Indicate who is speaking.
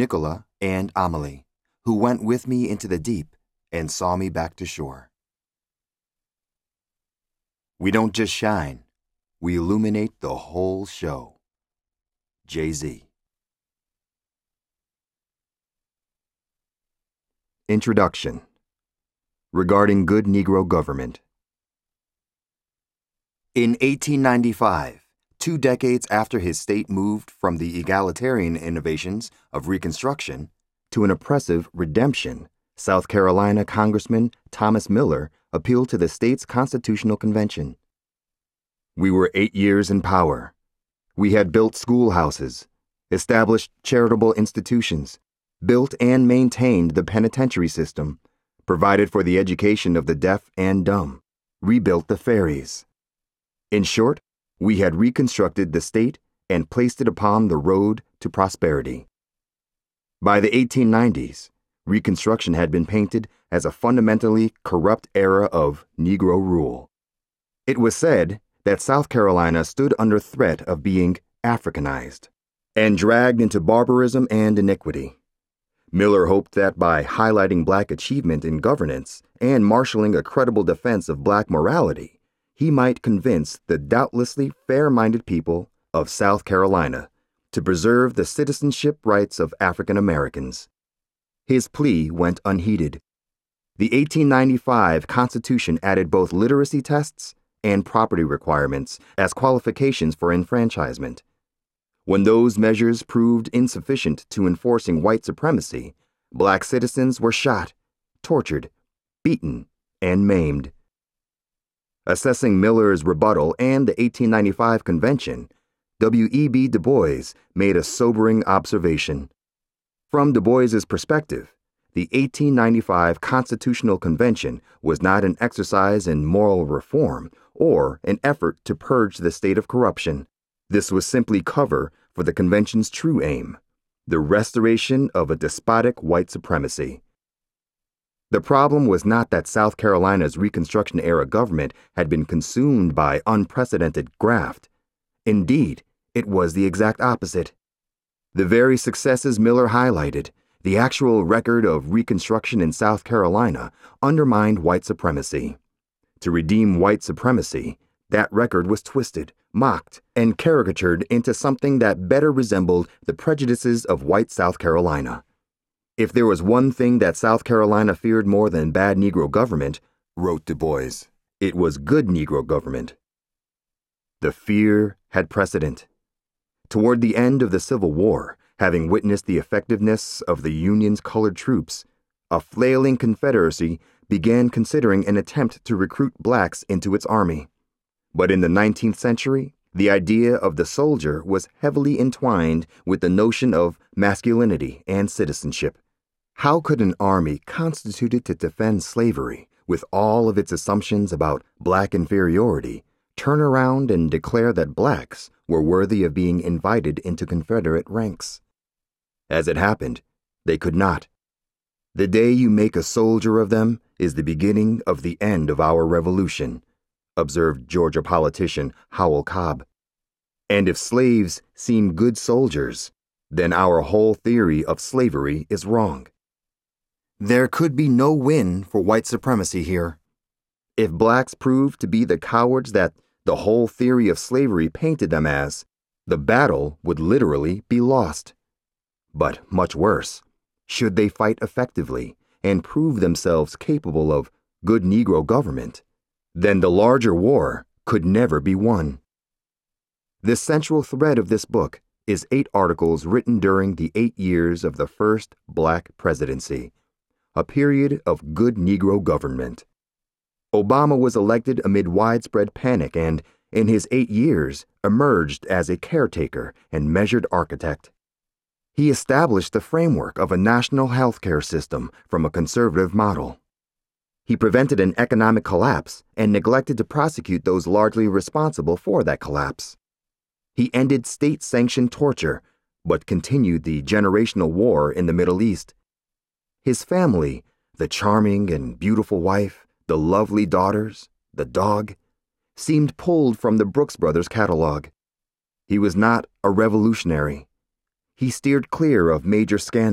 Speaker 1: Nicola and Amelie, who went with me into the deep and saw me back to shore. We don't just shine, we illuminate the whole show. Jay-Z. Introduction. Regarding good Negro government. In 1895, 2 decades after his state moved from the egalitarian innovations of Reconstruction to an oppressive redemption, South Carolina Congressman Thomas Miller appealed to the state's constitutional convention. We were 8 years in power. We had built schoolhouses, established charitable institutions, built and maintained the penitentiary system, provided for the education of the deaf and dumb, rebuilt the ferries. In short, we had reconstructed the state and placed it upon the road to prosperity. By the 1890s, Reconstruction had been painted as a fundamentally corrupt era of Negro rule. It was said that South Carolina stood under threat of being Africanized and dragged into barbarism and iniquity. Miller hoped that by highlighting black achievement in governance and marshaling a credible defense of black morality, he might convince the doubtlessly fair-minded people of South Carolina to preserve the citizenship rights of African Americans. His plea went unheeded. The 1895 Constitution added both literacy tests and property requirements as qualifications for enfranchisement. When those measures proved insufficient to enforcing white supremacy, black citizens were shot, tortured, beaten, and maimed. Assessing Miller's rebuttal and the 1895 convention, W.E.B. Du Bois made a sobering observation. From Du Bois's perspective, the 1895 Constitutional Convention was not an exercise in moral reform or an effort to purge the state of corruption. This was simply cover for the convention's true aim, the restoration of a despotic white supremacy. The problem was not that South Carolina's Reconstruction-era government had been consumed by unprecedented graft. Indeed, it was the exact opposite. The very successes Miller highlighted, the actual record of Reconstruction in South Carolina, undermined white supremacy. To redeem white supremacy, that record was twisted, mocked, and caricatured into something that better resembled the prejudices of white South Carolina. If there was one thing that South Carolina feared more than bad Negro government, wrote Du Bois, it was good Negro government. The fear had precedent. Toward the end of the Civil War, having witnessed the effectiveness of the Union's colored troops, a flailing Confederacy began considering an attempt to recruit blacks into its army. But in the 19th century, the idea of the soldier was heavily entwined with the notion of masculinity and citizenship. How could an army constituted to defend slavery, with all of its assumptions about black inferiority, turn around and declare that blacks were worthy of being invited into Confederate ranks? As it happened, they could not. The day you make a soldier of them is the beginning of the end of our revolution, observed Georgia politician Howell Cobb. And if slaves seem good soldiers, then our whole theory of slavery is wrong. There could be no win for white supremacy here. If blacks proved to be the cowards that the whole theory of slavery painted them as, the battle would literally be lost. But much worse, should they fight effectively and prove themselves capable of good Negro government, then the larger war could never be won. The central thread of this book is 8 articles written during the 8 years of the first black presidency, a period of good Negro government. Obama was elected amid widespread panic and, in his 8 years, emerged as a caretaker and measured architect. He established the framework of a national health care system from a conservative model. He prevented an economic collapse and neglected to prosecute those largely responsible for that collapse. He ended state-sanctioned torture, but continued the generational war in the Middle East. His family, the charming and beautiful wife, the lovely daughters, the dog, seemed pulled from the Brooks Brothers catalog. He was not a revolutionary. He steered clear of major scandals.